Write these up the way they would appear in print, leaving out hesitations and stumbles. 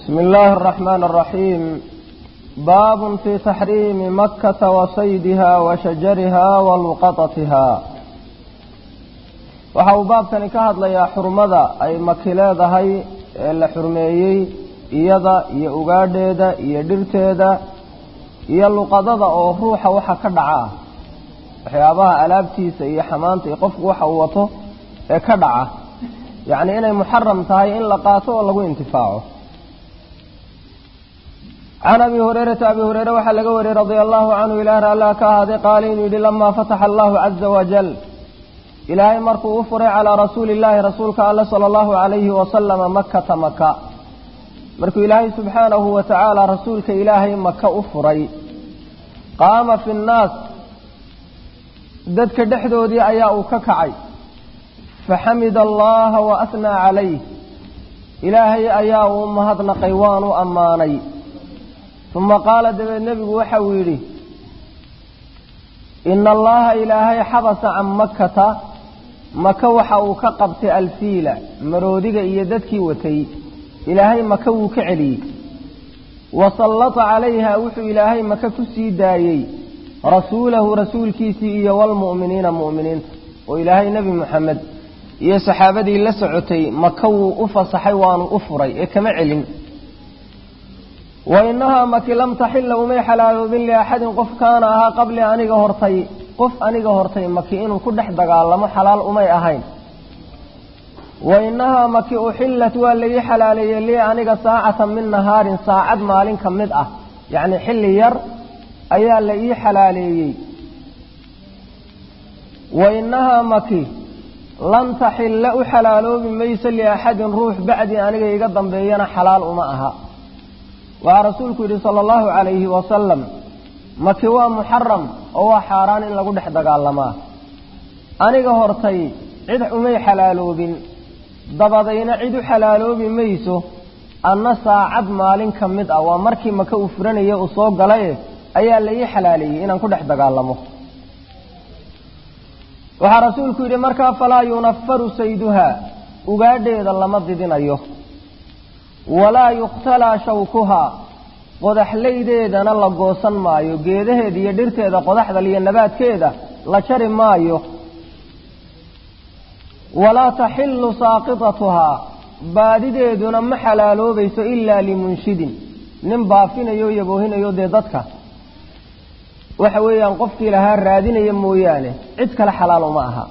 بسم الله الرحمن الرحيم. باب في تحريم مكة وصيدها وشجرها ولقطتها. وحاو باب كان كهد ليا حرمدا أي مكيلada hay ee la xurmeeyay iyada iyo ugaadheeda iyo dhirteeda iyo luqadada oo ruuxa waxa ka dhaca waxyaabaha alaabtiisa iyo xamaanta iyo qofku waxa uu wato ee ka dhaca yaani inay muharram tahay in la qaato oo lagu intifaaco. عن أبي هريرة وحلق وري رضي الله عنه إلى رأى كهذا قالين لما فتح الله عز وجل إلهي مركو أفر على رسول الله رسولك الله صلى الله عليه وسلم مكة مركو إلهي سبحانه وتعالى رسولك إلهي مكة أفري قام في الناس ددك دحدو دي أياء ككعي فحمد الله وأثنى عليه إلهي أياء أمهدنا قيوان أماني ثم قال النبي وحويري إن الله إلهي حبس عن مكة مكة وحاو كقبت الفيلة مرودك إيدتك وتي إلهي مكة وكعلي وسلط عليها وحو إلهي مكة كسيدايي رسوله رسول كيسي والمؤمنين مؤمنين وإلهي نبي محمد يا صحابتي لسعتي مكة وأفص حيوان أفري كما علم وإنها مكي لم تحل ومي حلال ذن لأحد قف كانها قبل أنيق هرتي قف أنيق هرتي مكي إنه كل حد قال حلال أمي أهين وإنها مكي أحلت والذي حلالي لي أنيق ساعة من نهار ساعد مالين كمدأة يعني حل ير أيا اللي حلالي وإنها مكي لم تحل أحلال بميس لأحد روح بعد أنيق يقدم بينا حلال أمها ورسولك صلى الله عليه وسلم مكي waa محرم oo xaraan in lagu dhex dagaalama aniga hortay cid umay xalaaloobin dabadayna cid xalaaloobin mayso anna saacad maalin kamid ah waa markii maka u furanayay oo soo galay ayaa la ii xalaaliyay inaan ku dhex dagaalamo waxa rasuulku yiri marka falaa yunaffaru sayduha ugaadheeda lama didinayo ولا يقتلى شوكها قدح ليديدنا لا غوسن مايو geedaheeda iyo dhirteeda qodaxda iyo nabaadkeeda la jari maayo ولا تحل ساقطتها baadideeduna ma xalaaloobayso illa limunshidin nin baafinayo yaboohinayo dadka waxa weeyaan qofkii lahaa raadinaya mooyaane cid kale xalaal uma aha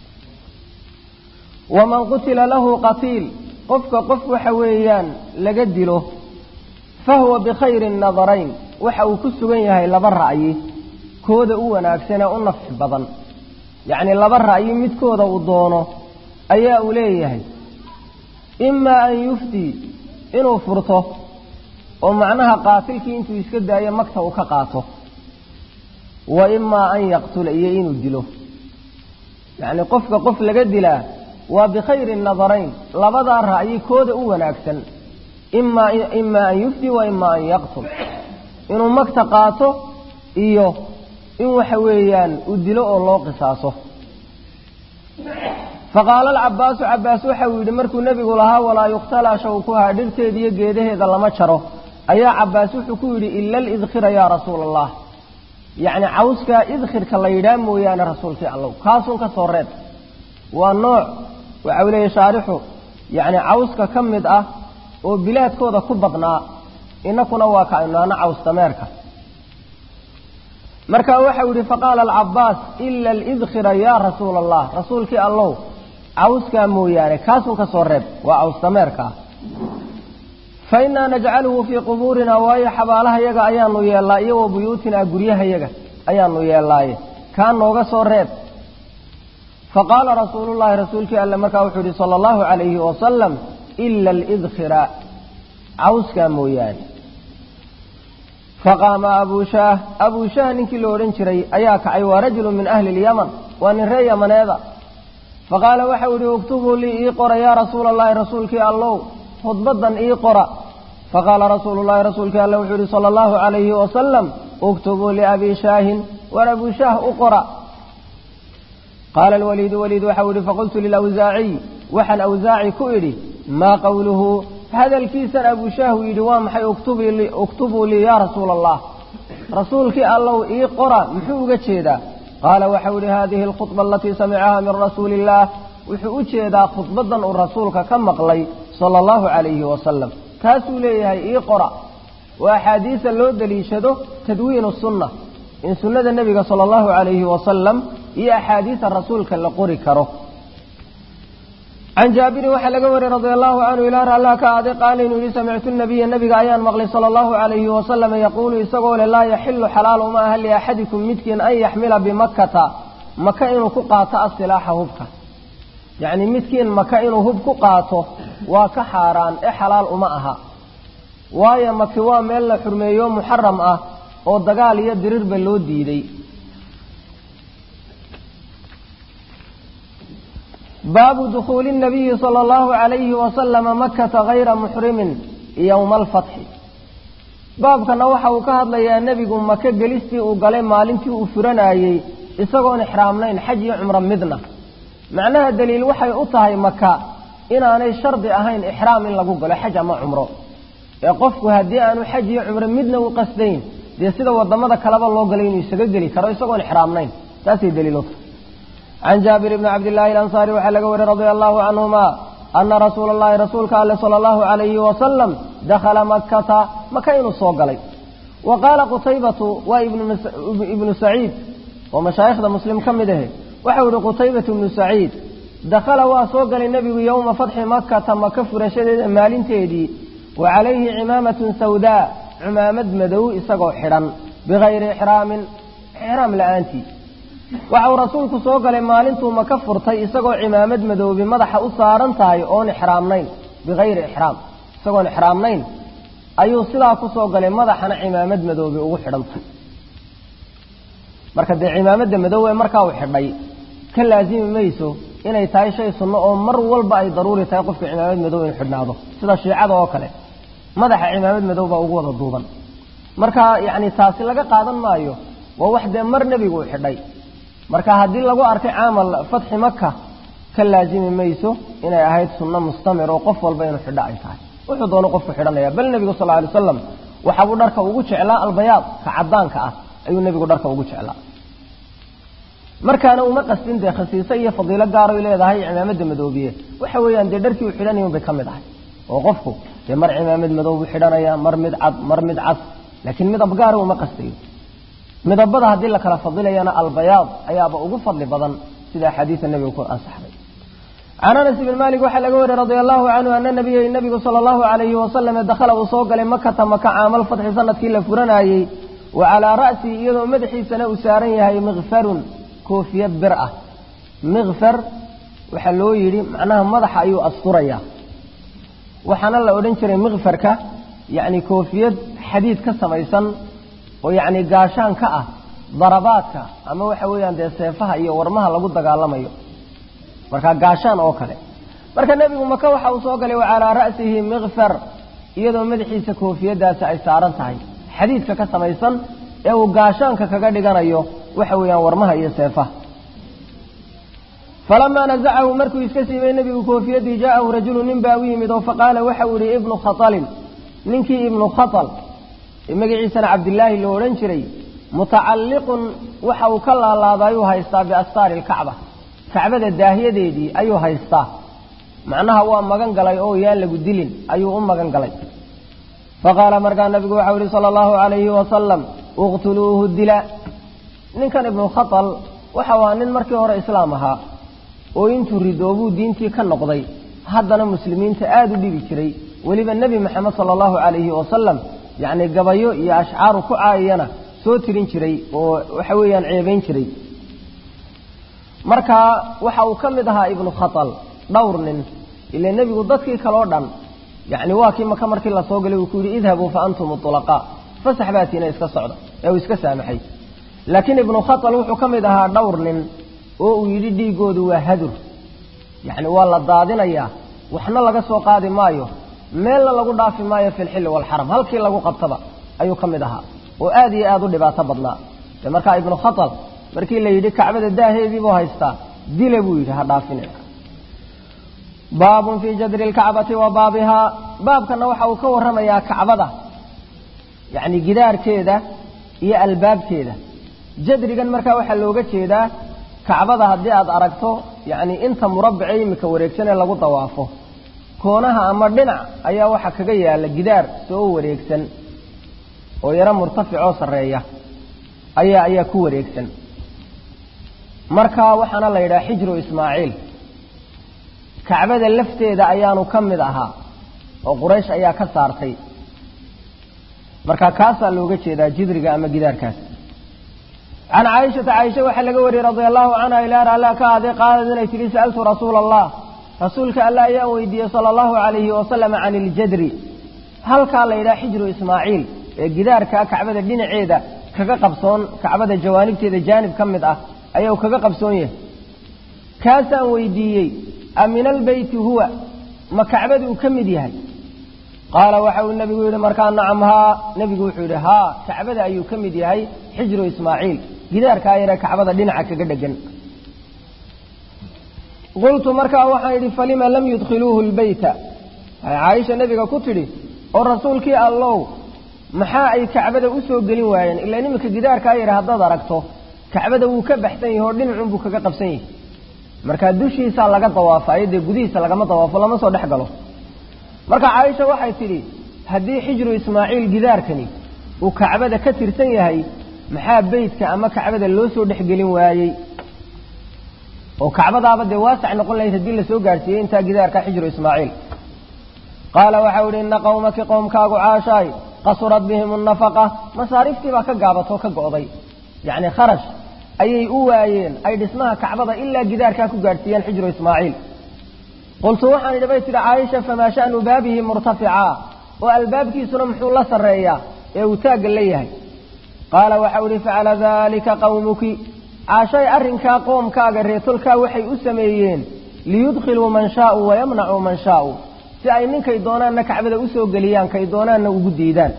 ومن قتل له قتيل قف وحويان لقدله فهو بخير النظرين وحو كسوين يهي لبرعي كود أولا أكسنا أنف بضن يعني لبرعي مد كود وضونه أي أوليه إما أن يفتي إنه فرطه ومعناها قاتلك إنتو يسكد أي مكته وكقاته وإما أن يقتل أي إنه الدله يعني قف لقدله وبخير النظرين لبضع الرأي كود أولا أكسن إما أن يفتي وإما أن يقتل إنه مكتقاته إيوه إنه حويان أدلوا الله قصاصه فقال العباس حويد مركو النبي لها ولا يقتلى شوكها درتي دي قيده إذا لما تشره أي عباس حكوري إلا الإذخر يا رسول الله يعني عوسك إذخر كالليدام ويانا رسولك الله كاسون كصورت والنوع وعولي شارحه يعني عوسك كمد وبلاد كودا كبضنا إنكو نواكا إننا عوس تماركا مركا وحوري فقال العباس إلا الإذخر يا رسول الله رسولك الله عوسك موياني كاسو كصورب وعوس تماركا فإنا نجعله في قبورنا وهي حبالها يغا أيانو يالله وبيوتنا قريها يغا أيانو يالله كان نوغا صورب فقال رسول الله رسولك ألا مكاوحري صلى الله عليه وسلم إلا الإذخر عوسك مويان فقام أبو شاه نكي لورنشري أياك أيوة رجل من أهل اليمن ونري من هذا فقال وحوري اكتبوا لي إيقرأ يا رسول الله رسولك الله خطبدا إيقرأ فقال رسول الله رسولك ألا وحوري صلى الله عليه وسلم اكتبوا لأبي شاه وربو شاه أقرأ قال الوليد وحوري فقلت للأوزاعي وحن أوزاعي كؤري ما قوله هذا الكيسر أبو شاه يدوام حي اكتبوا لي يا رسول الله رسولك الله إيه قرأ محوقة شيدا قال وحول هذه الخطبة التي سمعها من رسول الله وحوقة شيدا خطبة الرسول كم مقلي صلى الله عليه وسلم كاسو ليها إيه قرأ وأحاديث اللو دليشده تدوين السنة إن سنة النبي صلى الله عليه وسلم هي أحاديث الرسول كاللقوري كره عن جابر وحلق رضي الله عنه إلى الله كعادي قال إنه سمعت النبي أيان مغلي صلى الله عليه وسلم يقول يسقول لا يحل حلال ما أهل أحدكم متكن أن يحمل بمكة مكائن كقاطع السلاح هبك يعني متكن مكائن هبك قاطه وكحاران حلال معها وايا مكوا ميل حرميو محرم oo dagaal iyo dirir ba loo diiday باب دخول النبي صلى الله عليه وسلم مكة غير محرم يوم الفتح باب كان waxa uu ka hadlayaa nabigu Makka galistii uu galay maalintii uu furanayay isagoon ihraamnayn xaj iyo umra midna macnaha daliil waxay u tahay Makka inaanay shardi ahayn ihraam in lagu galo xaj ama umro ee qofku hadii aanu xaj iyo umra midna u qasdayn dee sida wadamada kaleba loo galay inuu isaga gali karo isagoon ihraamnayn taasi daliil عن جابر بن عبد الله الأنصاري وحلق رضي الله عنهما أن رسول الله صلى الله عليه وسلم دخل مكة الصوق عليه وقال قتيبة وابن سعيد ومشايخ مسلم كمده وحول قتيبة بن سعيد دخل وصوق للنبي يوم فتح مكة مكفر شديد مال تيدي وعليه عمامة سوداء عمامة مدو إسقو حرام بغير حرام لآنتي وعو رسولك سوق لمالنتو مكفر تي إسقو عمامة مدو بمضح أصارا تاي أون إحرامنين بغير إحرام إسقو إحرامنين أيو صلاك سوق لمضحنا عمامة مدو بأو حرام مركز عمامة مدو مركاو حرمي كان لازم ميسو إنه تاي شيء صنع مر والبا ضروري تيقف في عمامة مدو يحرناده سيدا الشيعة وكله مضح عمامة مدو بأو ضدوبا مركا يعني تاسي لغا قادم مايو ووحدة مر نبي حرمي marka hadii lagu arkay aamal fath Makka ka laazimi mayso inay ahayd sunna mustamir oo qof walba inuu xidha ay tahay wuxuu doono qofku xidhanaya bal nabiga sallallahu alayhi wasallam waxa uu dharka ugu jeclaa albayaad ka cadaanka ayuu nabigu dharka ugu jeclaa markaana uma qasdin de khasiisa iyo fadiilo gaar ah leedahay cimaamada madoobiye waxa weeyaan de dharkii uu xidhanayo bay kamid ahay oo qofku de mar cimaamad madoob xidhanaya mar mid cad laakiin mid abgaar uma qasdiyo midabada hadii la kala fadilayana albayaad ayaaba ugu fadli badan sida xadiis nabiga ku ansaxay ana Anas ibn Malik waxa laga wariyay radiyallahu anhu anna nabiga sallallahu alayhi wa sallam dakhala soo galay Makka aamal fath sanadkii la furanayay wa ala ra'si iyadoo madaxiisana uu saaran yahay mighfarun koofiyad bir'a mighfar waxa loo yiri macnaha madaxa ayuu asturaya waxana la oran jiray mighfarka yaani koofiyad xadiid ka samaysan ويعني قاشان كأه ضرباتك أما وحويان دي سيفها إيا ورمها لقد دقالمايو مركا قاشان أوكالي مركا النبي مكا وحاو صوغلي وعلى رأسه مغفر إيادو مدحي سكو في يدا سعيساران تاي حديث كسما يصن إيو قاشان كقادقان أيو وحويان ورمها إيا سيفها فلما نزعه مركو يسكسي بين النبي وكوفي يدي جاءه رجل نباوي مدو فقال وحوري ابن خطل ننكي ابن خطل magaciisa Abdullah loo oran jiray mutaalliqun waxa uu ka laalaadayo haysta bi astaar al-Kaaba Kaabada daahiyadeedii ayuu haysta macnaha waa magan galay oo yaan lagu dilin ayuu u magan galay faqala markaa nabigu waxa uu sallallahu alayhi wa sallam uqtuluhu dila ninkan ibn Khatal waxa waa nin markii hore islaam ahaa oo intuu ridoobu diintii ka noqday haddana muslimiinta aad u dhibi jiray waliba nabi Muhammad sallallahu alayhi wa sallam يعني قبايو يا أشعار كعاينا سوترين شري وحويان عيبين شري مركا وحاو كمدها ابن خطل دورن إلا النبي قدتك كالوردان يعني واكي ما كمرك الله صوغلي وكوري اذهبوا فأنتم الطلقاء فسحباتنا اسك الصعدة أو اسك سامحي لكن ابن خطل وحو كمدها دورن ويريدي قودوا هدر يعني والله الضادين اياه وحنا لقى سوقادي مايو meel lagu dhaafi maayo fil xil wal haram halkii lagu qabtaba ayuu kamid ahaa oo aad iyo aad u dhibaato badnaa marka ibn Khatal markii la yiri Kaabada daaheedii buu haystaa dile buu yiri ha dhaafin باب في جدر الكعبة وبابها باب كان وحا وكورما يا كعبة يعني جدار كده يا الباب كده جدر كان مركا وحا لوغا كده كعبة هدي أد أركته يعني أنت مربعي مكوريكسن لغو طوافه كونها أمر دنع أيا وحا كغيا لجدار سو وريكسن ويرى مرتفع سرية أيا كوريكسن مركا وحنا لا يرى حجر إسماعيل كعبة اللفتة دا أيانو كمدها وقريش أيا كسارتي مركا كاسا لوغا دا جدرقا أما جدار كاس عن عائشة وحلقوري رضي الله عنها إلى رأى كاذي قال إني سألت رسول الله رسولك ألا يأويدي صلى الله عليه وسلم عن الجدر هل قال إلى حجر إسماعيل جدار كعبة الدين عيدة كقبصون كعبة الجوانب تيدا جانب كمدها أيو كقبصونيه كاسا ويديي أمن البيت هو ما كعبة كمديها قال وحاول النبي يقول مركان نعمها نبي يقول ها كعبة أيو كمديها حجر إسماعيل جدار كايرة كعبة دينعك قدقن قلت مركا وحايد فلما لم يدخلوه البيت عائشة النبي كتري والرسول كي الله محا أي كعبة أسوء قلين واين إلا نمك جدار كايرة هذا دركته كعبة وكبحتين هو دين عنبك كقبسين marka dushiisa laga dawaafay gudihiisa laga ma dawaafo lama soo dhaxgalo marka Aisha waxay tiri hadii xijru Ismaaciil gidaarkani uu Kacbada ka tirsan yahay maxaa beedka ama Kacbada loo soo dhaxgelin waayay oo Kacbadaaba de waasac noqon lahayd hadii la soo gaarsiiyay inta gidaarka xijru Ismaaciil qala waxa uu in qawmaka qawmkaagu caashay qasurat bihim an-nafaqa masarifti ba ka gaabato ka go'day yani kharash ayay u waayeen ay dhismaha Kacbada illa gidaarka ku gaarsiiyeen xijru Ismaaciil qultu waxaan idabay tiri Aisha fama sha'nu babihi murtafi'a wa albabkiisuna muxuu la sareeya ee uu taag leeyahay qala waxa uu fa'ala dhalika qawmuki Aisha arrinka qoomkaaga reetulka waxay u sameeyeen liyudkhilu man shaa'u wa yamna'u man shaa'u si ay ninkay doonaan Kacbada u soo galiyaan kay doonaan ugu diidaan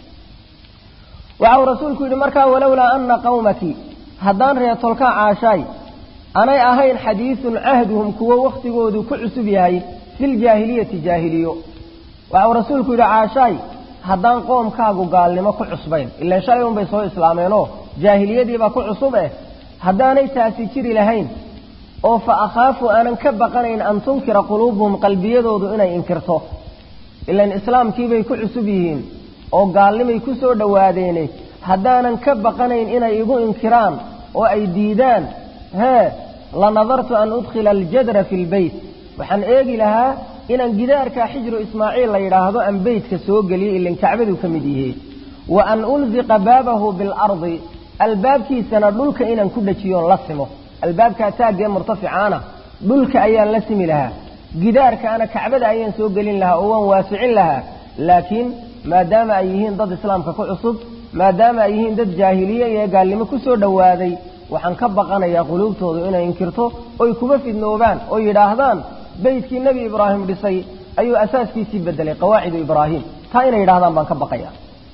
waxa rasuulku yiri marka walawla anna qawmaki haddaan reetolka caashay anay ahayn xadiithun ahduhum kuwa waqtigoodu ku cusub yahay fil jaahiliyati jaahiliyo waxa rasuulku yiri caashay haddaan qoomkaagu gaalnimo ku cusbayn illa shalay bay soo islaameeno jaahiliyadii ba ku cusub haddaanay taasi jiri lahayn oo fa akhaafu anan ka baqanayn an tunkira quluubhum qalbiyadoodu inay inkirto illa islaamkii bay ku cusub yihiin oo gaalnimay ku soo dhawaadeen haddaanan ka baqanayn inay igu inkiraan oo ay diidaan la nadartu an udkhila al-jadra fi al-bayt waxaan eegi lahaa inaan gidaarka xijru Ismaaciil la yiraahdo aan baytka soo galiyo ilaa Kacbadu kamid yahay wa an ulziqa babahu bil ardi albaabkiisana dhulka inaan ku dhajiyo la simo albaabka taagee murtaficaana dhulka ayaan la simi lahaa gidaarka ana Kacbada ayaan soo galin lahaa oo waan waasicin lahaa laakiin maadaama ay yihiin dad islaamka ku cusub maadaama ay yihiin dad jaahiliye iyo gaalnimo ku soo dhawaaday waxaan ka baqanayaa quluubtooda inay inkirto oo kuba fidnoobaan oo yiraahdaan beedkii nabi Ibraahim dhisay ayuu asaaskiisii bedelay qawaacid Ibraahim taa inay yiraahdaan baan ka baqayaa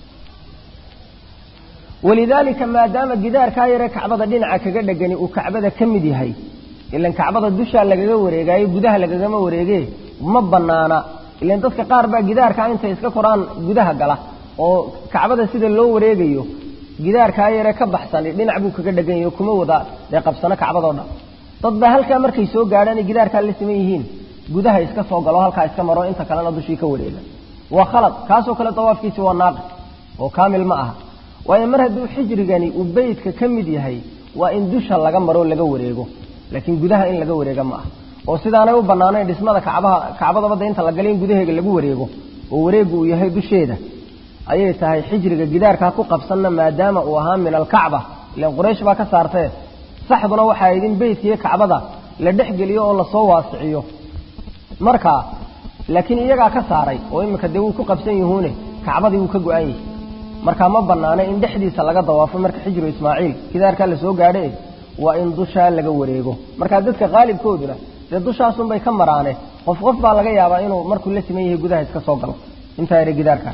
walidaalika maadaama gidaarka yare Kacbada dhinaca kaga dhagani uu Kacbada kamid yahay ilaan Kacbada dusha lagaga wareegayo gudaha lagagama wareegay ma banaana ilaan dadka qaar baa gidaarka inta iska koraan gudaha gala oo Kacbada sida loo wareegayo gidaarka yare ka baxsan dhinac buu kaga dhagan yahay kuma wada ee qabsana Kacbada oo dhan dad ba halka markay soo gaaraan gidaarka la sameeyeen gudaha iska soo galo halka iska maro inta kalena dushii ka wareega waa khalad kaasoo kale tawaafkiisa waa naaqis oo kaamil ma aha waa mar haduu xijrigani uu beedka kamid yahay waa in dusha laga maro laga wareego laakiin gudaha in laga wareega ma aha oo sidaanay u banaanay dhismada Kacbada bada inta la galin gudaheega lagu wareego oo wareegu uu yahay dusheeda ayay tahay xijriga gidaarka ku qabsanna maadaama uu ahaa min al-Kacba ilaan Quraysh ba ka saartay saxduna waxa ay idin beedkii Kacbada la dhaxgeliyo oo la soo waasiciyo marka laakiin iyaga ka saaray oo imika dib uu ku qabsan yahuune Kacbadii uu ka go'ay marka ma banaana in dhexdiisa laga dawaafo marka xijru Ismaaciil gidaarka la soo gaadhay waa in dusha laga wareego marka dadka qaalibkooduna dushaasum bay ka maraane qof baa laga yaabaa inuu markuu la simeeyay gudaha iska soo galo inta ay gidaarka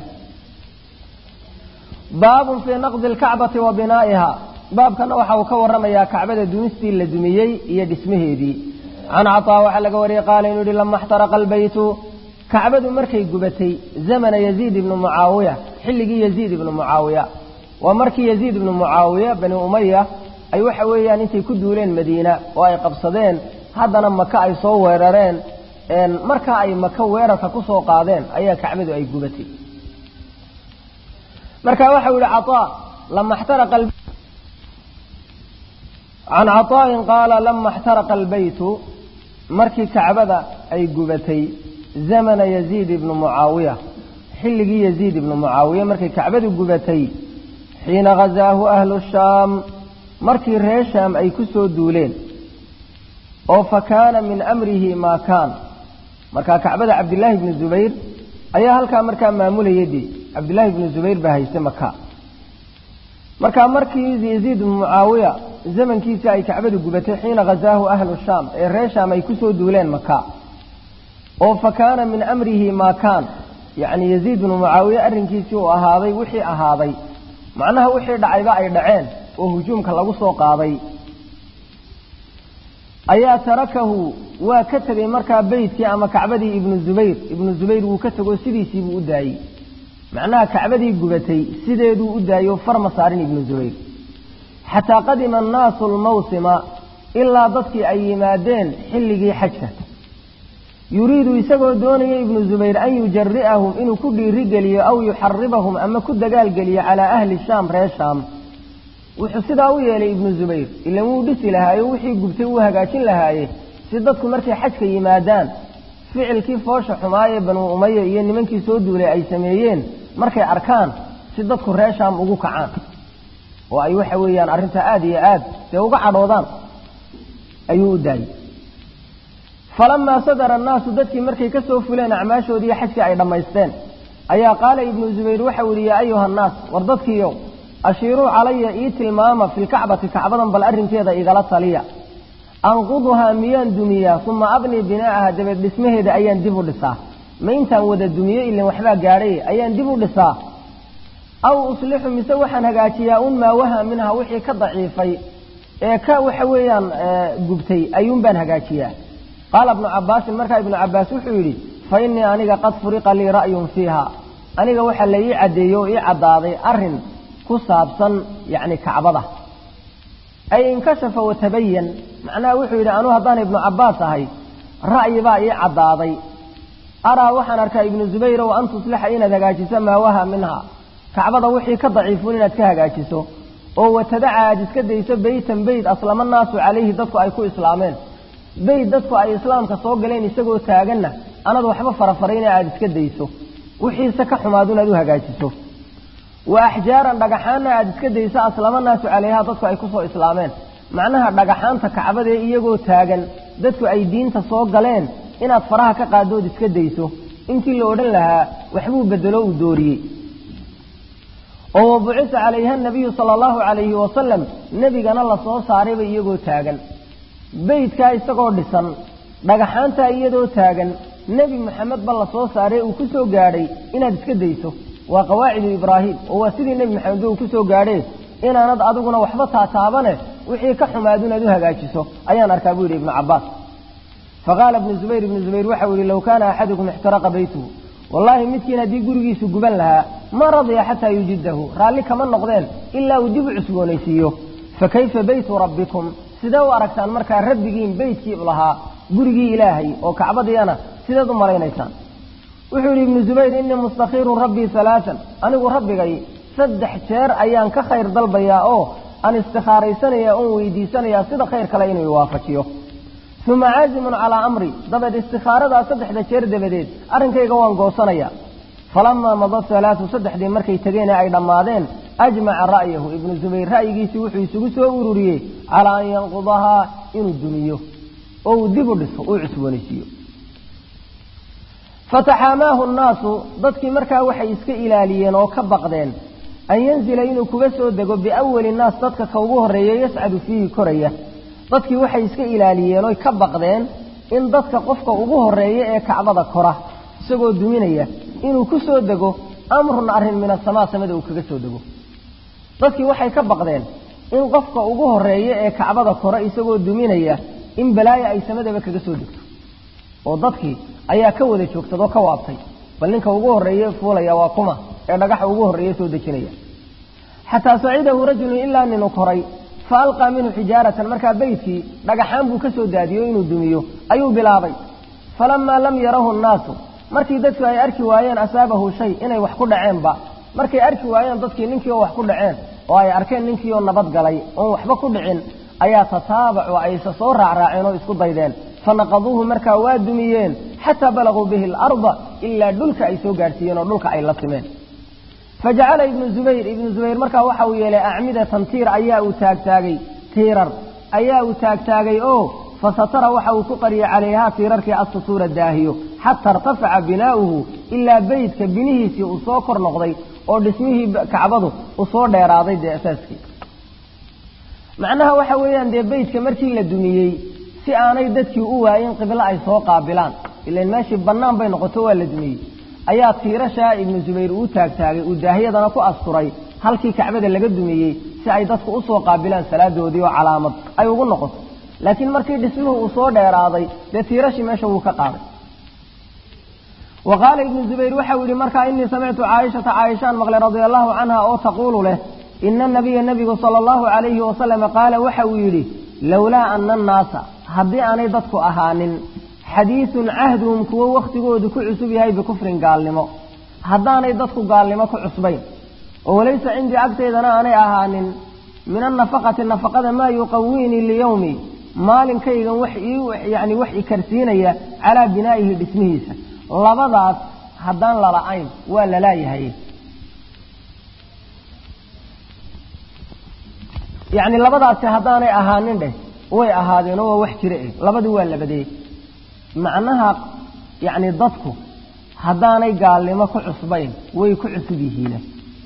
باب في نقض الكعبة وبنائها باب كان waxa uu ka waramaya Kacbada dunistii la dumiyay iyo dhismaheedii عن عطاء وحلق وري قال إنه لما احترق البيت كعبة مركي قبتي زمن يزيد بن معاوية حلقي يزيد بن معاوية ومركي يزيد بن معاوية بن أمية أي وحوية أن أنت كدولين مدينة وأي قبصدين هذا لما كأي صوررين مركا أي مكويرة كسو قادين أي كعبة أي قبتي مركا وحول عطاء لما احترق البيت عن عطاء قال لما احترق البيت مركي كعبة أي قبتي زمن يزيد بن معاوية حلقي يزيد بن معاوية مركي كعبة قبتي حين غزاه أهل الشام مركي ريشام أي كسو دولين أو فكان من أمره ما كان مركا كعبة عبد الله بن الزبير أيها هلكا مركا مامول يدي عبد الله بن الزبير بهايست مكة مركي يزيد بن معاوية زمن كيسا أي كعبة قبتي حين غزاه أهل الشام الريشام أي كسو دولين مكة أو فكان من أمره ما كان يعني يزيد بن معاوية أرن كيسو أهاضي وحي أهاضي معناها وحي دعيبا أي دعين وهجومك الله سوقاضي أيا تركه وكتب مركا بيت أما كعبدي ابن الزبير وكتبه سيدي بأداي معناها كعبدي قبتي سيدي أداي وفرم صارين ابن الزبير حتى قدم الناس الموسم إلا ضدك أي مادين حلقي حجة يريد يسقوا دوني ابن الزبير أن يجرئهم إنه كل رجلي أو يحربهم أما كد قال قلي على أهل الشام ريشام وحسد أوي لابن الزبير إلا مو بس لها وحي قبتوها قاشين لها سيدتكم مركي حجك يمادان فعل كيف وش حماية بنو أمية يعني منك سودوا لأي سميين مركي أركان سيدتكم ريشام أقوك عام وأي وحويان أرنتا آد سيوقع عروضان أيو داي فلما صدر الناس دتك مركي كسو فلان أعماشه دي حجك أي لما يستين أيا قال ابن الزبير وحولي يا أيها الناس وردتك يوم أشيروا علي إيت المامة في الكعبة كعبة بل أرن كذا إغلط لي أنقضها ميان دمية ثم أبني بناءها دبت باسمه دا أيان دبو لسا ما انت ود الدمية اللي وحبا قاري أيان دبو لسا أو أصلح مسوحا هقاتيا ما وها منها وحي كضعيفي كوحويا قبتي أيون بان هقاتيا قال ابن عباس المركة ابن عباس وحولي فإني أنيق قد فرق لي رأي فيها أنيق وحا لي عديو عدادي أرن كصابصا يعني كعبضة أي انكشف وتبين معناه وحولي أنه هضان ابن عباس هاي رأي بائي عدادي أرى وحن أركا ابن الزبير وأن تصلح إين ذاكاجسا ما وها منها كعبضة وحي كضعيفون أتكاهاجسو وتدعى جسكديس بيت أصلا الناس عليه دفع أيكو إسلامين بيت دفع أي إسلام كصوق لين يسقوا تاجنا أنا ذو حب فرفرين جسكديسو وحي سكح ما دون ذوها جاجسو وأحجارا دقحانا جسكديس أصلا الناس عليها دفع أيكو إسلامين معناها دقحان تكعبضة يجو تاجن دفع أي دين تصوق لين إن أطفرها كقادو جسكديسو إنتي اللي أورن لها وحبوب بدلو دوري وبعث عليها النبي صلى الله عليه وسلم نبي قال الله صلى الله عليه وسلم يقو تاغن بيت كاي سقو دسن دغخانتا iyadoo taagan nabi maxamed balla soo saaray uu ku soo gaaray inaad iska dayso waa qawaacid ibraahim oo sidii nabi maxamed uu ku soo gaaray inaanad adiguna waxba taataabane wixii ka xumaaduna aad hagaajiso ayaan arkaa buu ibn Abbas فقال ابن زبير وحولي لو كان احدكم احترق بيته والله مسكين هذه قرقيس قبل لها ما رضي حتى يجده رالي كمان نقدين إلا ودب عسبونيسيه فكيف بيت ربكم سدوا أركتان مركا ربكين بيت كيبلها قرقي إلهي وكعبدي أنا سدوا مرينيسان وحولي ابن زبير إني مستخير ربي ثلاثا أنا أقول ربي غي سدح شير أيان كخير ضلبي يا أن استخاري سنة يا ويدي سنة يا سد خير كلاين يوافقيه ثم عازم على أمري ضبط استخارة صدح ذا شير دبديد أرنكي قوان قوصانيا فلما مضى ثلاث صدح دي مركي تبين أيضا ماذين أجمع رأيه ابن الزبير رأيه سوحي سوسو وروريه على أن ينقضها إن الدنيا أو دبرسه أو عسونيسيه فتحاماه الناس ضدك مركا وحي اسك إلاليين وكبقدين أن ينزل إنه كبسه دقو بأول الناس ضدك كوبوه الرئي يسعد فيه كريه dadkii waxay iska ilaaliyeen oo ka baqdeen in dadka qofka ugu horeeyo ee kacbada kora isagoo duminaya inuu ku soo dago amrun arrin min as-samaa samada uu kaga soo dago dadkii waxay ka baqdeen in qofka ugu horeeyo ee kacbada kora isagoo duminaya in balaaya ay samadaba kaga soo degto oo dadkii ayaa ka wada joogtadoo ka waabtay bal ninka ugu horeeyay fuulaya waa kuma ee dhagaxa ugu horeeyay soo dejinaya xataa saciidahu rajulun ilaa ninu koray faalqa minhu xijaaratan markaa beydkii dhagaxaan buu ka soo daadiyo inuu dumiyo ayuu bilaabay falamaa lam yarahu nnaasu markii dadku ay arki waayeen asaabahu shay inay wax ku dhaceenba markay arki waayeen dadkii ninkii oo wax ku dhaceen oo ay arkeen ninkii oo nabad galay oon waxba ku dhicin ayaa tataabacu aysa soo raacraaceen oo isku daydeen fanaqaduuhu markaa waa dumiyeen xataa balaguu bihi alarda ilaa dhulka ay soo gaadhsiiyeen oo dhulka ay la simeen fajacala ibnu zubayr markaa waxa uu yeelay acmidatan tiir ayaa uu taagtaagay tiirar ayaa uu taagtaagay oo fasatara waxa uu ku qariyay calayhaa tiirarkii assutuura daahiyo xataa irtafaca binaa'uhu ilaa beydka binihiisii uu soo kor noqday oo dhismihii kacbadu uu soo dheeraaday dee asaaskii macnaha waxa weeyaan dee beydka markii la dumiyey si aanay dadkii u waayin qiblo ay soo qaabilaan ilaan meeshii bannaan bay noqoto waa la dumiyey ayaa tiirashaa ibnu zubayr uu taagtaagay uu daahiyadana ku asturay halkii kacbada laga dumiyey si ay dadku u soo qaabilaan salaadoodii oo calaamad ay ugu noqoto laakiin markii dhismuhu uu soo dheeraaday dee tiirashii meesha wuu ka qaaday wa qaala ibnu zubayr waxau yidhi markaa innii samictu caaishata caaishaan maqlay radia allahu canha oo taquulu leh ina nabiya nebigu sala allahu calayhi wasalama qaala waxa uu yidhi lowlaa ana annaasa haddii aanay dadku ahaanin xadiidun cahduhum kuwo wakhtigoodu ku cusub yahay bikufrin gaalnimo haddaanay dadku gaalnimo ku cusbayn oo walaysa cindii agtaydana aanay ahaanin min annafaqati nafaqada maa yuqawiinii liyowmi maalinkaygan wax i karsiinaya calaa binaa'ihi dhismihiisa labadaas haddaan lala'ayn waa lalaayahay yacni labadaasi haddaanay ahaanin dheh way ahaadeen oo waa wax jira labadii waa labadee macnaha yacni dadku haddaanay gaalnimo ku cusbayn way ku cusub yihiine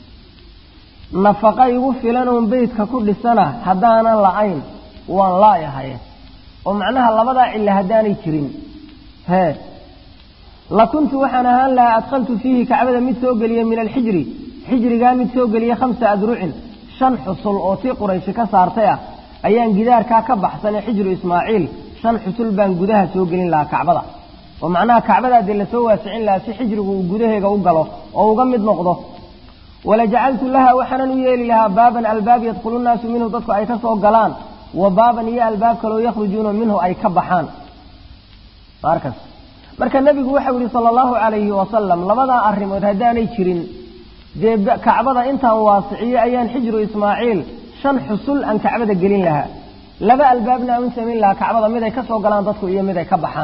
nafaqa igu filan oon beydka ku dhisana haddaanan la'ayn waan laayahaye oo macnaha labadaa cilla haddaanay jirin hee lakuntu waxaan ahaan lahaa adkhaltu fiihi kacbada mid soo geliya min alxijri xijrigaa mid soo geliya 5 adrucin 5 xusul oo tii qurayshi ka saartay ah ayaan gidaarkaa ka baxsanay xijru ismaaciil 5 xusul baan gudaha soo gelin lahaa kacbada oo macnaha kacbadaa dee lasoo waasicin lahaa si xijrigu uu gudaheega u galo oo uga mid noqdo walajacaltu laha waxaanan u yeeli lahaa baaban albaab yadkhulu nnaasu minhu dadku ay ka soo galaan wa baaban iyo albaab kaloo yakhrujuuna minhu ay ka baxaan markaas marka nebigu waxau yihi sala allahu calayhi wasalam labadaa arrimood haddaanay jirin dee kacbada intaan waasiciyo ayaan xijru ismaaciil 5 xusul aan kacbada gelin lahaa 2 albaabna aan samayn lahaa kacbada mid ay ka soo galaan dadku iyo mid ay ka baxaan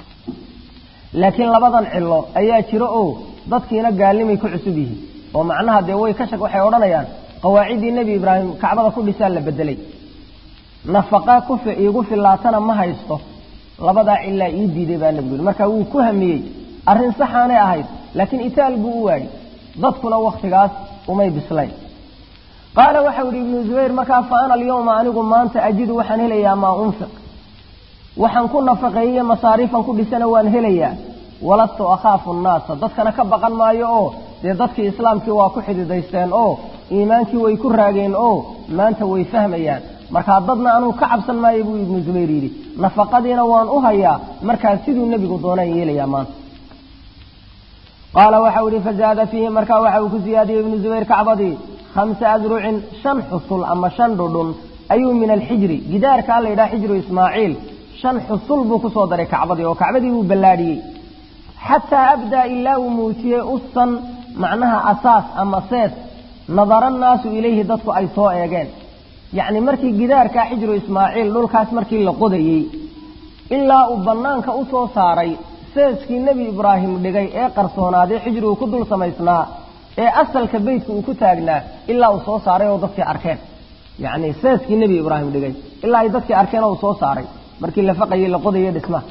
laakiin labadan cillo ayaa jiro oo dadkiina gaalnimay ku cusub yihiin oo macnaha dee way ka shaq waxay odhanayaan qawaacidii nebi ibraahim kacbada ku dhisaa la bedelay nafaqa iigu fillaatana ma haysto labadaa cillaa ii diiday baa nebigu yidhi marka wuu ku hamiyey arrin saxaanay ahayd laakiin itaal buu u waayey dadkuna wakhtigaas umay bislayn qaala waxau yidhi ibnu zubayr markaa fa ana alyawma anigu maanta ajidu waxaan helayaa maa unfiq waxaan ku nafaqeeye masaariifan ku dhisana waan helayaa walastu akhaafu nnaasa dadkana ka baqan maayo oo dee dadkii islaamkii waa ku xididaysteen oo iimaankii way ku raageen oo maanta way fahmayaan markaa dadna anuu ka cabsan maayo buu ibnu zubayr yidhi nafaqadiina waan u hayaa markaa siduu nebigu doonaan yeelayaa maanta qaala waxau yidhi fazaada fiihi markaa waxa uu ku siyaadiyey ibnu zubayr kacbadii 5 adrucin 5 xusul ama 5 dhudhun ayuu min alxijri gidaarkaa la yidhaha xijru ismaaciil 5 xusul buu ku soo daray kacbadii oo kacbadii wuu ballaadhiyey xataa abdaa ilaa uu muujiyey usan macnaha asaas ama sees nadara annaasu ilayhi dadku ay soo eegeen yacni markii gidaarkaa xijru ismaaciil dhulkaas markii la qodayey ilaa uu bannaanka u soo saaray seeskii nebi ibraahim dhigay ee qarsoonaaday xijrigu ku dul samaysnaa ee asalka beydka uu ku taagnaa ilaa uu soo saaray oo dadkii arkeen yacni seeskii nebi ibraahim dhigay ilaa ay dadkii arkeen oo uu soo saaray markii la faqayey la qodayey dhismaha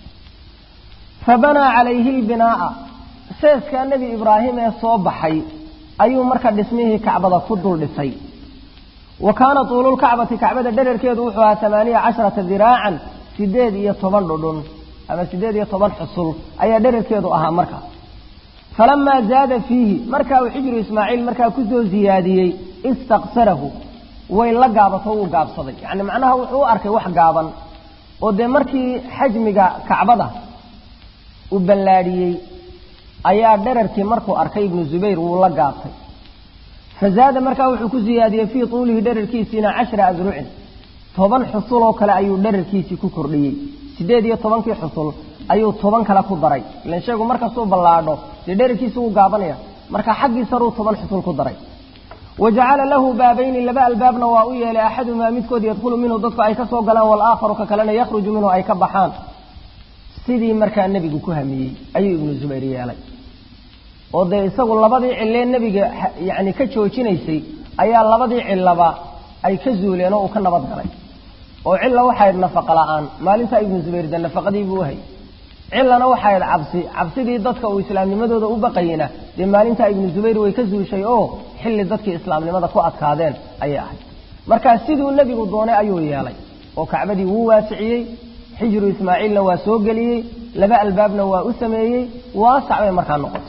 fabanaa calayhi lbinaa'a seeskaa nebi ibraahim ee soo baxay ayuu marka dhismihii kacbada ku dul dhisay wa kaana tuululkacbati kacbada dherarkeedu wuxuu ahaa 18 diraacan 18 dhudhun ama 18 xusul ayaa dherarkeedu ahaa marka falamaa zaada fiihi markaa uu xijru ismaaciil markaa ku soo ziyaadiyey istaqsarahu way la gaabato wuu gaabsaday yacni macnaha wuxuu u arkay wax gaaban ودي مركي حجمك كعبده وبلاريي أيا درركي مركو أركي ابن الزبير ولقاطي فزاد مركا وحكو زيادية في طوله درركي سنة 10 أذرع طبعا حصوله كلا أيو درركي سيكو كردي سيدي طبعا كي حصول أيو طبعا كلا كدري لأن شيء مركا صوب بلادو درركي سو قابنيا مركا حقي صاروا طبعا حصول كدري وجعل له بابين لباء الباب نواوية لأحدهما متكود يدخل منه ضدك أي كسو قلان والآخر ككلنا يخرج منه أي كبحان سيدي مركا النبي كهمي أي ابن الزبير يالي وده يسوي لبضي علين النبي يعني كتشوشينيسي أي لبضي علبا أي كزولينه وكنا بدري وعلا وحيد نفق الآن ما لنت ابن الزبير ده نفق دي بوهي علنا وحيد عبسي دي ضدك وإسلام لماذا ده أبقينا دي ما لنت ابن الزبير ويكزول شيء حل ضدك إسلام لماذا قوات كادين أي أحد مركز سيدو النبي قدونه أيوه يالي وكعبدي هو واسعي حجر إسماعيل نوا سوقلي لباء الباب نوا أسمي واسع مكان نقط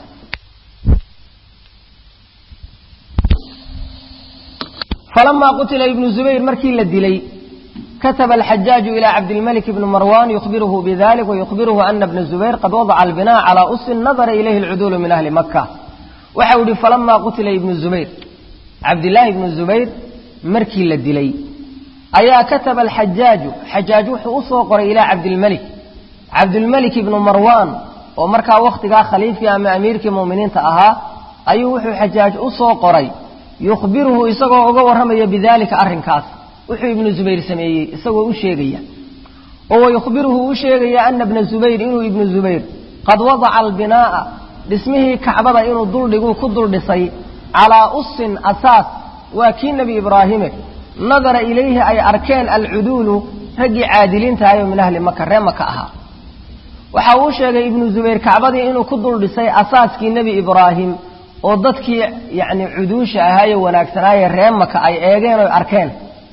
فلما قتل ابن الزبير مركي للدلي كتب الحجاج إلى عبد الملك بن مروان يخبره بذلك ويخبره أن ابن الزبير قد وضع البناء على أس نظر إليه العدول من أهل مكة وحول فلما قتل ابن الزبير عبد الله بن الزبير مركي للدلي أيا كتب الحجاج حصوقر إلى عبد الملك بن مروان ومركا وقتها خليفة أم أمير كمؤمنين تأها أيوح حجاج أصوقري يخبره إساقه وغورهم بذلك أرنكاس وحي ابن الزبير سميه إساقه أشيغيه وهو يخبره أشيغيه أن ابن الزبير إنه ابن الزبير قد وضع البناء باسمه كعبة إنه الضل كدر لصي على أس أساس وكين نبي إبراهيم نظر إليه أي أركان العدول رجع عادلين تايو من أهل مكة رمكة أها وحاوشة ابن الزبير كعبة إنه كدر لصي أساس كي نبي إبراهيم وضدك يعني عدوش هاي وناكسناي رمكة أي أيجين وأركان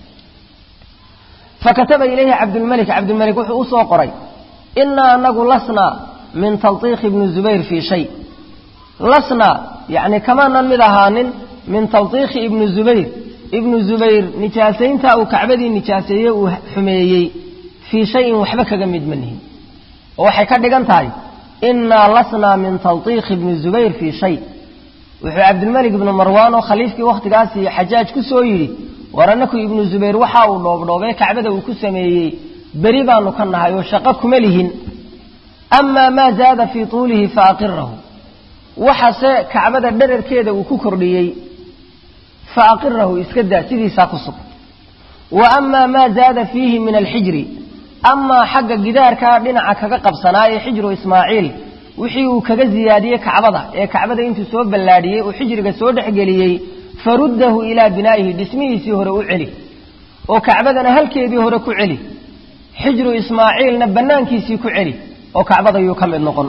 فكتب إليه عبد الملك وحوصه قري إنا نقول لسنا من تلطيخ ابن الزبير في شيء لسنا يعني كمان نمدهان من تلطيخ ابن الزبير نجاسين تاو كعبدي نجاسية وحميي في شيء وحبك جمد منه وحكا دقنتاي إنا لسنا من تلطيخ ابن الزبير في شيء وحي عبد الملك بن مروان وخليفك وقت قاسي حجاج كسويري ورنكو ابن الزبير وحاول لوبدوبه كعبده وكسميي بريبان كنها يشقق ملهن أما ما زاد في طوله فأقره وحس كعبده درر كده وككرديي فأقره اسكدا سيدي ساقصب وأما ما زاد فيه من الحجر أما حق جدار كادنا كقب صناي حجر إسماعيل وحيو كجزيادية كعبده انت سوى بلادية وحجر جسود حجليي فرده إلى بنائه باسمه سيهر وعلي وكعبدنا هل كيدي هرك علي حجر إسماعيل نبنان كيسي كعلي وكعبده يكمل النقل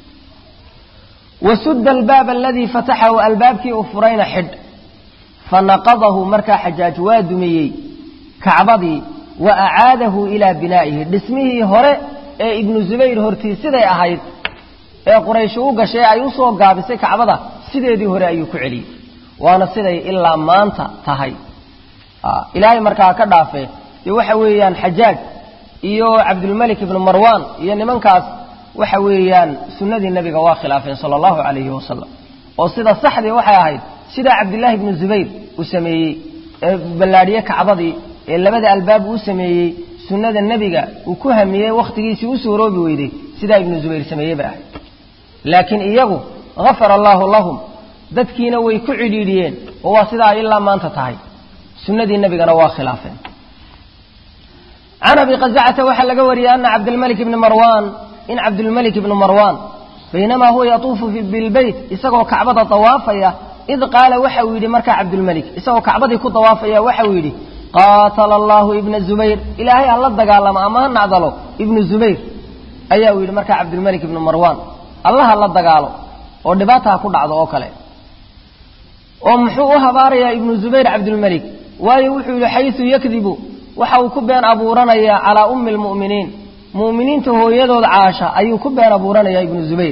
وسد الباب الذي فتحه الباب كي أفرين حد فنقضه مركا حجاج وادمي كعبدي وأعاده إلى بنائه باسمه هر ابن الزبير هرتي سيدي أهيد قريش وقشي أيوصو قابسي كعبده سيدي هر أيوك علي وانا سيدي إلا ما أنت تهي إلهي مركا كدافه يوحويان حجاج إيو عبد الملك بن مروان يعني من كاس وحويان سنة النبي قوا خلافه صلى الله عليه وسلم وصيدا الصحدي وحي هاي سيدا عبد الله بن الزبير وسميه بلادية كعبضي إلا بدأ الباب وسميه سنة النبي وكهميه وقت جيسي وسورو بويدي سيدا ابن الزبير سميه بقى لكن إياه غفر الله لهم dadkiina way ku cidhiidhiyeen oo waa sidaa ilaa maanta tahay sunnadii nabigana waa khilaafeen ana bi qaz'ata waxa laga wariyay anna abd al-malik ibn marwan bayna huwa yatufu bil bayt isagoo kacbada tawaafaya id qaala waxa uu yiri marka abd al-malik isagoo kacbadii ku tawaafaya waxa uu yiri qatala allah ibn zubayr ilaahay alla dagaalama ama nacdalo ibn zubayr ayaa uu yiri marka abd al-malik ibn marwan allah alla dagaalo oo dhibaato ku dhacdo oo kale ومحوها باريا ابن زبير عبد الملك ويوحي حيث يكذب وحاو كبين أبورنا على أم المؤمنين مؤمنين تهو يدود عاشا أي كبين أبورنا يا ابن زبير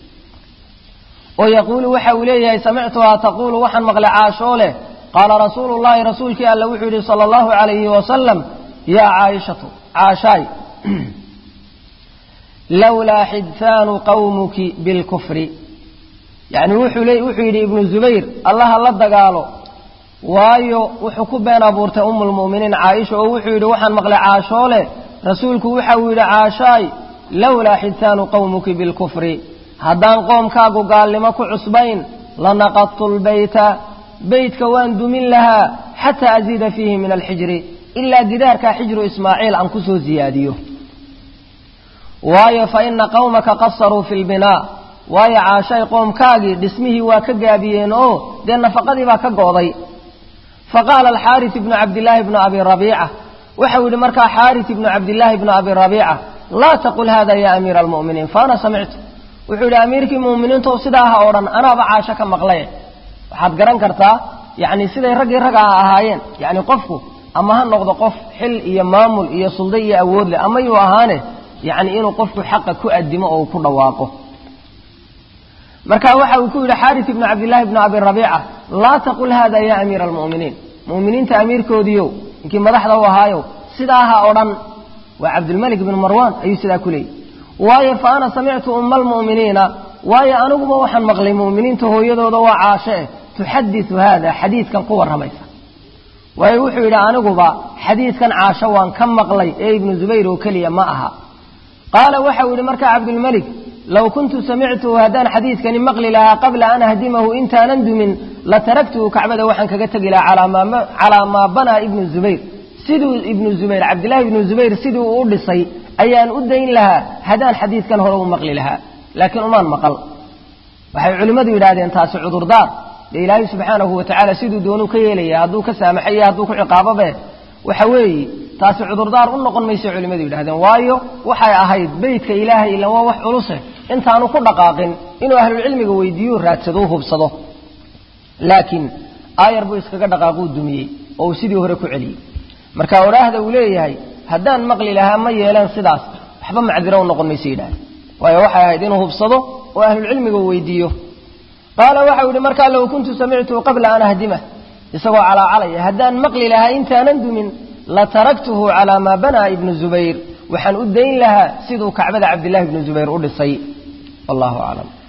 ويقول وحوليه سمعتها تقول وحن مغلى عاشوله قال رسولك ألا وحي صلى الله عليه وسلم يا عائشة عاشاي لولا حدثان قومك بالكفر يعني وحيد ابن الزبير الله الله دقاله وايو وحكو بين أبورت أم المؤمنين عائشة وحيد وحن مقلع عاشوله رسولك وحويد عاشاي لولا حدثان قومك بالكفر هدان قوم كاقو قال لماك عصبين لنقضت البيت بيت كوان دمين لها حتى أزيد فيه من الحجر إلا قدارك حجر إسماعيل أنكسه زياديه وايا فإن قومك قصروا في البناء وايا عاشاي قوم كاقي باسمه وكقابيين دين فقد باكقوضي فقال الحارث بن عبد الله بن أبي ربيعة وحول مركا حارث بن عبد الله بن أبي ربيعة لا تقل هذا يا أمير المؤمنين فأنا سمعت وحول أميرك المؤمنين توصدها أوران أنا بعاشك مقلي وحد قران كرتا يعني سيدي رقا أهايين يعني قفه أما هالنقض قف حل إيا مامل إيا صلدي أود لي أما يوهانه يعني إنه قفه حقا كؤدمه أو كل واقه مركا وحا وكول حارث بن عبد الله بن أبي ربيعة لا تقل هذا يا أمير المؤمنين مؤمنين تأمير كوديو يمكن مدحضه وهايو سداها أوران وعبد الملك بن مروان أي سدا كلي وايا فأنا سمعت أم المؤمنين وايا أنقم وحن مغلي مؤمنين تهويدو دوا عاشئ تحدث هذا حديث كان قوة رميسة ويوحي إلى أنقم حديث كان عاشوان كم مغلي أي ابن زبير وكلي معها قال وحي لمركع عبد الملك لو كنت سمعت هذا حديث كان مغلي لها قبل أن أهدمه إنت نندم لتركته كعبد وحن كجتجل على ما بنى ابن الزبير سيدو ابن الزبير عبد الله ابن الزبير سيدو أولسي أيان أدين لها هذا الحديث كان هو مغلي لها لكن أمان مقل وحي علماء يرادين تاسع عذر دار لإلهي سبحانه وتعالى سيدو دونو كيلي هدوك سامحية هدوك عقابة به وحوي تاسع عذر دار النقل ما يسع علماء يرادين وايو وحي أهيد بيتك إلهي إلا وح علوسه انت أنو كل دقاقين إنه أهل العلم ويديو راتسدوه بصدوه لكن آير بو اسكا دقاقو الدمية أو سيدو هركو علي marka waraahda uu leeyahay hadaan maqli lahaa ma yeelan sidaas waxba macdiro noqon maysiidaan waayo waxa ahayd inuu hubsado oo ahlul cilmiga weydiiyo qala waxa uu marka law kuntu sami'tu qabla an ahdima isagoo calay hadaan maqli lahaa intaanan dumin la taraktuhu ala ma bana ibn zubayr waxan u dayn lahaa sidoo kacbada abdullah ibn zubayr u dhisay wallahu a'lam